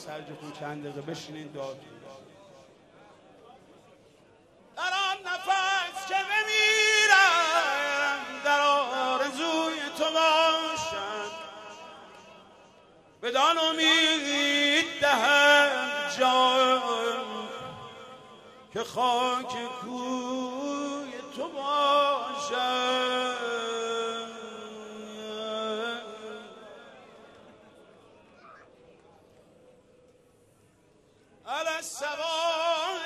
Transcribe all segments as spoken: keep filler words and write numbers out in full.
سرجتون چند دقیقه بشینین دعا کنید. در آن نفس که بمیرم در آرزوی تو باشم، بدان امید دهم جان که خاک کوی تو باشم. علی السوای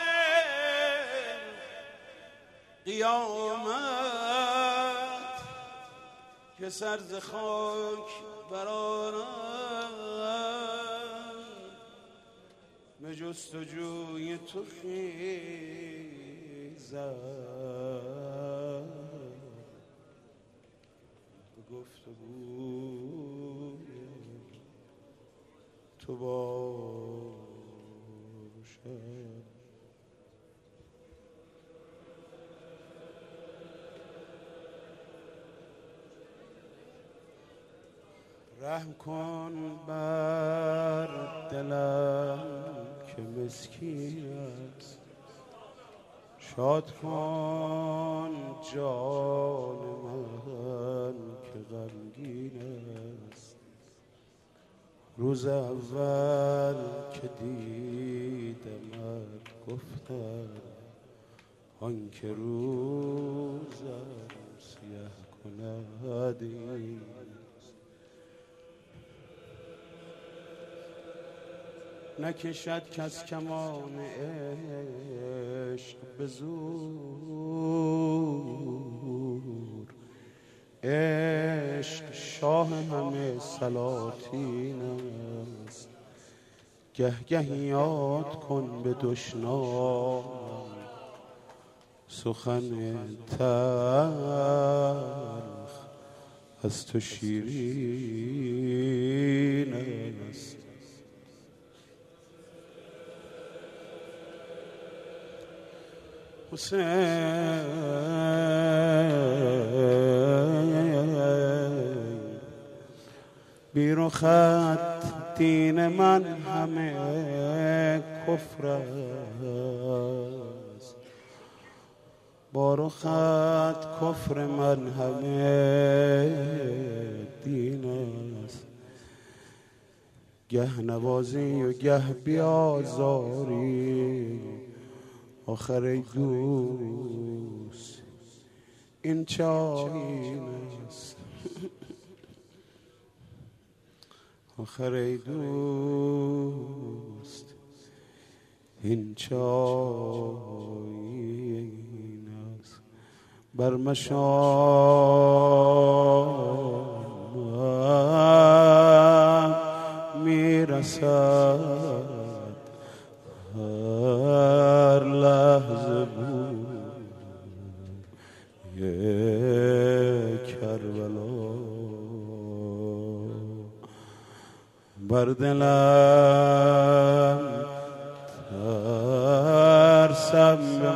قیامت که سر ز خاک برآرم، به جستجوی تو خیزم، به گفتگوی تو باشم. رحم کن بر دلم که مسکین است، شاد کن جان من که غمگین است. روز اول که دیدمت گفتم آن که روزم سیه کند این. نکشد کس کمان عشق به زور، عشق شاه همه سلاطین است. گه گه یاد کن به دشنام سخن تلخ از تو شیرین است. حسین بی رخت دین من همه کفر است، با رخت کفر من همه دین است. گه نوازی و گه بیازاری، آخر ای دوست این چه آیین است. آخر ای دوست این چه آیین است. بر مشام میرسد هر لحظه بوی کربلا. بر دلم ترسم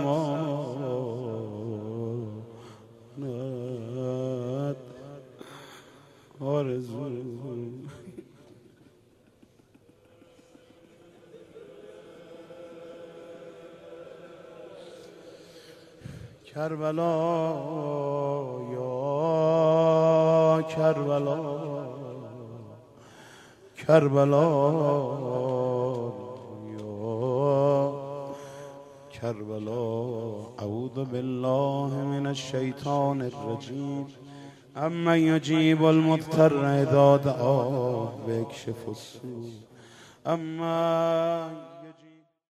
بماند آرزو. کربلا یا کربلا، کربلا یا کربلا. اعوذ بالله من الشیطان الرجیم. اما یجیب المضطر اذا دعاه و یکشف السوء. اما